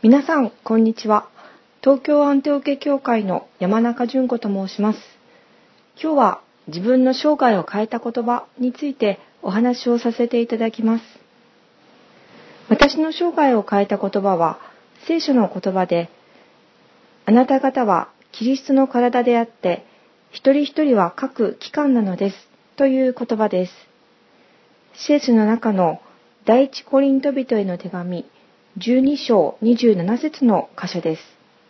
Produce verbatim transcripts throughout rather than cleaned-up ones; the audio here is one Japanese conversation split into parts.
皆さん、こんにちは。東京アンテオケ協会の山中純子と申します。今日は自分の生涯を変えた言葉についてお話をさせていただきます。私の生涯を変えた言葉は聖書の言葉で、あなた方はキリストの体であって、一人一人は各機関なのですという言葉です。聖書の中の第一コリント人への手紙じゅうに章にじゅうなな節の箇所です。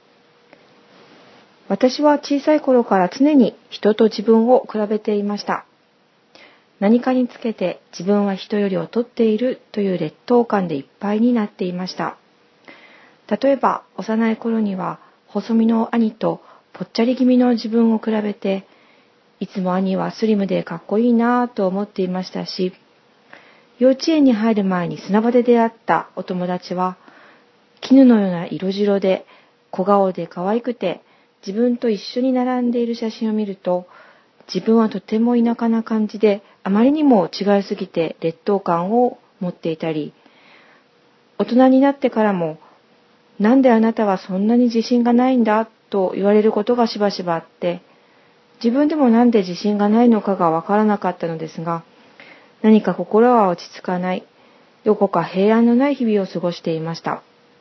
私は小さい頃から常に人と自分を比べていました。何かにつけて自分は人より劣っているという劣等感でいっぱいになっていました。例えば幼い頃には細身の兄とぽっちゃり気味の自分を比べて、いつも兄はスリムでかっこいいなぁと思っていましたし、幼稚園に入る前に砂場で出会ったお友達は、絹のような色白で小顔で可愛くて、自分と一緒に並んでいる写真を見ると、自分はとても田舎な感じで、あまりにも違いすぎて劣等感を持っていたり、大人になってからも、なんであなたはそんなに自信がないんだと言われることがしばしばあって、自分でもなんで自信がないのかがわからなかったのですが、何か心は落ち着かない、どこか平安のない日々を過ごしていました。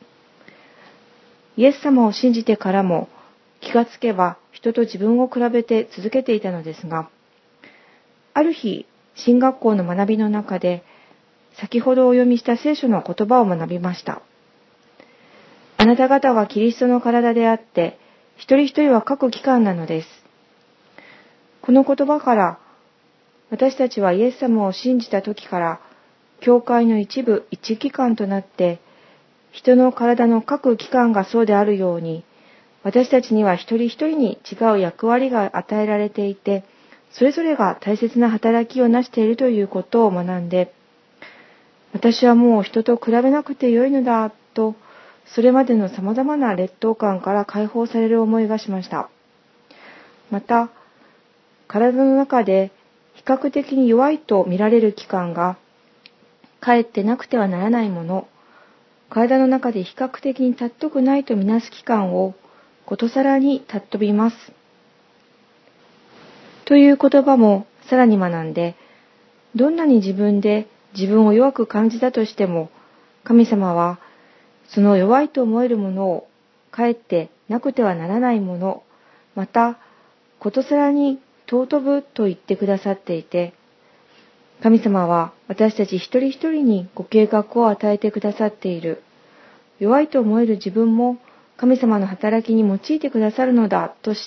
イエス様を信じてからも気がつけば人と自分を比べて続けていたのですが、ある日、神学校の学びの中で、先ほどお読みした聖書の言葉を学びました。あなた方はキリストの体であって、一人一人は各機関なのです。この言葉から、私たちはイエス様を信じた時から、教会の一部一機関となって、人の体の各機関がそうであるように、私たちには一人一人に違う役割が与えられていて、それぞれが大切な働きをなしているということを学んで、私はもう人と比べなくてよいのだと、それまでの様々な劣等感から解放される思いがしました。また、体の中で比較的に弱いと見られる器官が、かえってなくてはならないもの、体の中で比較的に尊くないとみなす器官を、ことさらに尊びます。という言葉もさらに学んで、どんなに自分で自分を弱く感じたとしても、神様は、その弱いと思えるものを、かえってなくてはならないもの、また、ことさらに尊ぶと言ってくださっていて、神様は私たち一人一人にご計画を与えてくださっている。弱いと思える自分も神様の働きに用いてくださるのだと知って、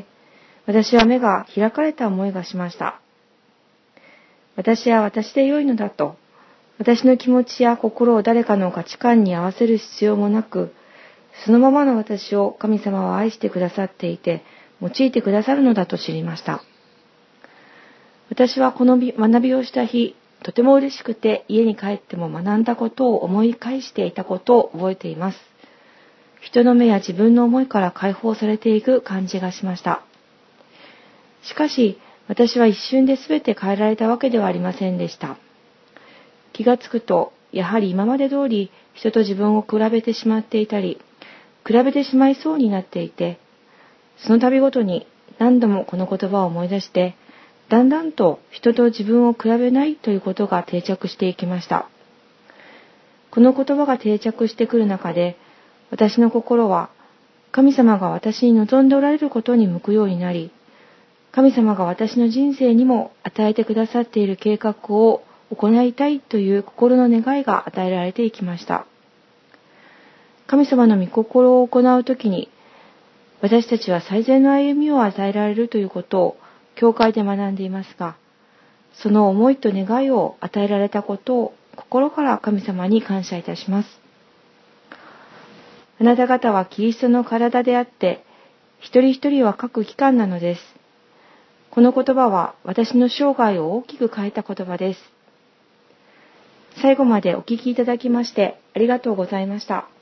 私は目が開かれた思いがしました。私は私で良いのだと、私の気持ちや心を誰かの価値観に合わせる必要もなく、そのままの私を神様は愛してくださっていて、用いてくださるのだと知りました。私はこの学びをした日、とても嬉しくて家に帰っても学んだことを思い返していたことを覚えています。人の目や自分の思いから解放されていく感じがしました。しかし、私は一瞬で全て変えられたわけではありませんでした。気がつくと、やはり今まで通り人と自分を比べてしまっていたり、比べてしまいそうになっていて、その度ごとに何度もこの言葉を思い出して、だんだんと人と自分を比べないということが定着していきました。この言葉が定着してくる中で、私の心は神様が私に望んでおられることに向くようになり、神様が私の人生にも与えてくださっている計画を行いたいという心の願いが与えられていきました。神様の御心を行うときに、私たちは最善の歩みを与えられるということを教会で学んでいますが、その思いと願いを与えられたことを心から神様に感謝いたします。あなた方はキリストの体であって、一人一人は各機関なのです。この言葉は私の生涯を大きく変えた言葉です。最後までお聞きいただきましてありがとうございました。